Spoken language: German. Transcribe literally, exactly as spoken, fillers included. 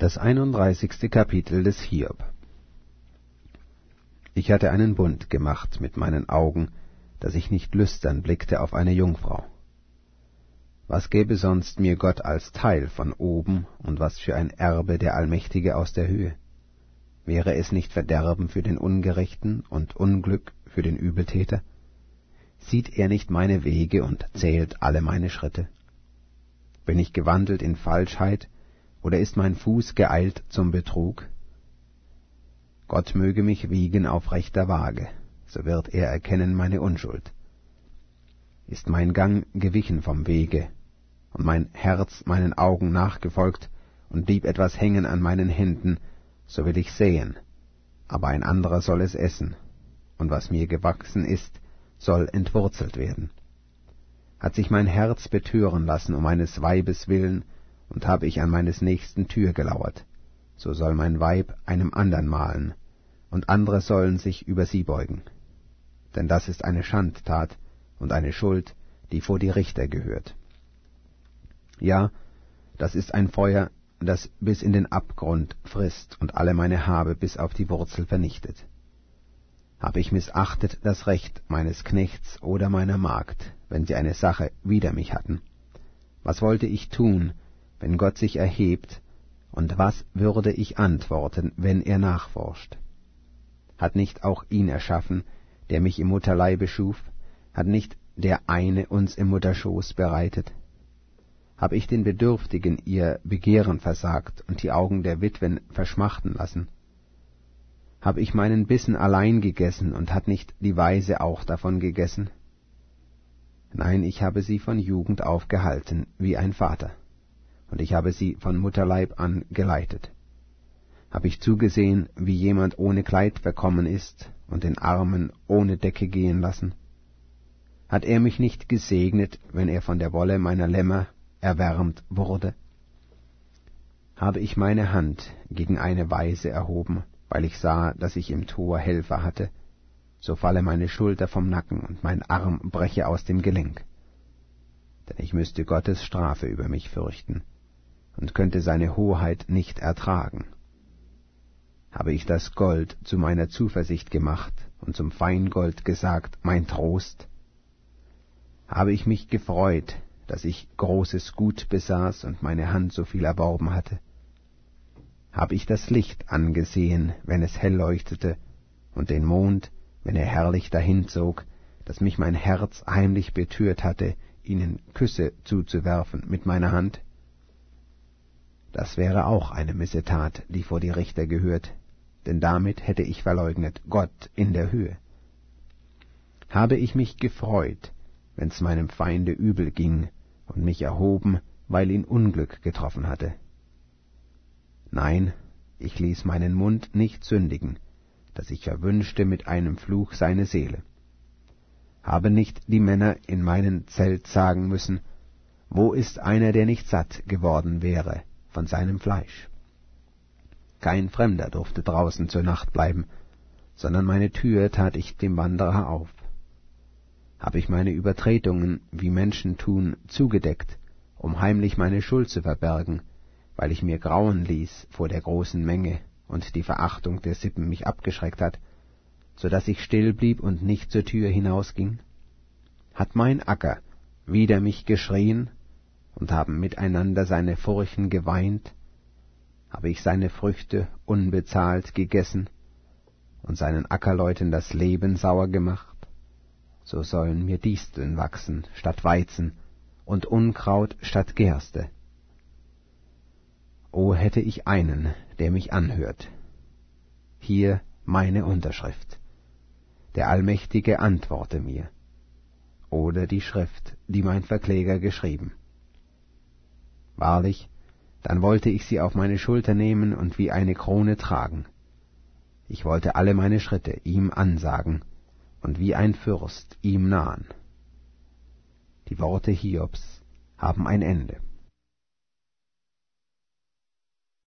Das einunddreißigste Kapitel des Hiob. Ich hatte einen Bund gemacht mit meinen Augen, dass ich nicht lüstern blickte auf eine Jungfrau. Was gäbe sonst mir Gott als Teil von oben, und was für ein Erbe der Allmächtige aus der Höhe? Wäre es nicht Verderben für den Ungerechten und Unglück für den Übeltäter? Sieht er nicht meine Wege und zählt alle meine Schritte? Bin ich gewandelt in Falschheit, oder ist mein Fuß geeilt zum Betrug? Gott möge mich wiegen auf rechter Waage, so wird er erkennen meine Unschuld. Ist mein Gang gewichen vom Wege, und mein Herz meinen Augen nachgefolgt, und blieb etwas hängen an meinen Händen, so will ich sehen, aber ein anderer soll es essen, und was mir gewachsen ist, soll entwurzelt werden. Hat sich mein Herz betören lassen um eines Weibes willen, und habe ich an meines Nächsten Tür gelauert, so soll mein Weib einem andern mahlen, und andere sollen sich über sie beugen. Denn das ist eine Schandtat und eine Schuld, die vor die Richter gehört. Ja, das ist ein Feuer, das bis in den Abgrund frisst und alle meine Habe bis auf die Wurzel vernichtet. Habe ich missachtet das Recht meines Knechts oder meiner Magd, wenn sie eine Sache wider mich hatten? Was wollte ich tun, wenn Gott sich erhebt, und was würde ich antworten, wenn er nachforscht? Hat nicht auch ihn erschaffen, der mich im Mutterleibe schuf? Hat nicht der eine uns im Mutterschoß bereitet? Hab ich den Bedürftigen ihr Begehren versagt und die Augen der Witwen verschmachten lassen? Hab ich meinen Bissen allein gegessen, und hat nicht die Weise auch davon gegessen? Nein, ich habe sie von Jugend auf gehalten, wie ein Vater, und ich habe sie von Mutterleib an geleitet. Hab ich zugesehen, wie jemand ohne Kleid verkommen ist, und den Armen ohne Decke gehen lassen? Hat er mich nicht gesegnet, wenn er von der Wolle meiner Lämmer erwärmt wurde? Habe ich meine Hand gegen eine Waise erhoben, weil ich sah, dass ich im Tor Helfer hatte, so falle meine Schulter vom Nacken und mein Arm breche aus dem Gelenk. Denn ich müsste Gottes Strafe über mich fürchten und könnte seine Hoheit nicht ertragen. Habe ich das Gold zu meiner Zuversicht gemacht und zum Feingold gesagt, mein Trost? Habe ich mich gefreut, dass ich großes Gut besaß und meine Hand so viel erworben hatte? Habe ich das Licht angesehen, wenn es hell leuchtete, und den Mond, wenn er herrlich dahinzog, dass mich mein Herz heimlich betört hatte, ihnen Küsse zuzuwerfen mit meiner Hand? Das wäre auch eine Missetat, die vor die Richter gehört, denn damit hätte ich verleugnet Gott in der Höhe. Habe ich mich gefreut, wenn's meinem Feinde übel ging, und mich erhoben, weil ihn Unglück getroffen hatte? Nein, ich ließ meinen Mund nicht sündigen, dass ich verwünschte mit einem Fluch seine Seele. Habe nicht die Männer in meinem Zelt sagen müssen, wo ist einer, der nicht satt geworden wäre von seinem Fleisch? Kein Fremder durfte draußen zur Nacht bleiben, sondern meine Tür tat ich dem Wanderer auf. Habe ich meine Übertretungen, wie Menschen tun, zugedeckt, um heimlich meine Schuld zu verbergen, weil ich mir grauen ließ vor der großen Menge und die Verachtung der Sippen mich abgeschreckt hat, so dass ich still blieb und nicht zur Tür hinausging? Hat mein Acker wider mich geschrien, und haben miteinander seine Furchen geweint? Habe ich seine Früchte unbezahlt gegessen und seinen Ackerleuten das Leben sauer gemacht? So sollen mir Disteln wachsen statt Weizen und Unkraut statt Gerste. O hätte ich einen, der mich anhört. Hier meine Unterschrift. Der Allmächtige antworte mir. Oder die Schrift, die mein Verkläger geschrieben. Wahrlich, dann wollte ich sie auf meine Schulter nehmen und wie eine Krone tragen. Ich wollte alle meine Schritte ihm ansagen und wie ein Fürst ihm nahen. Die Worte Hiobs haben ein Ende.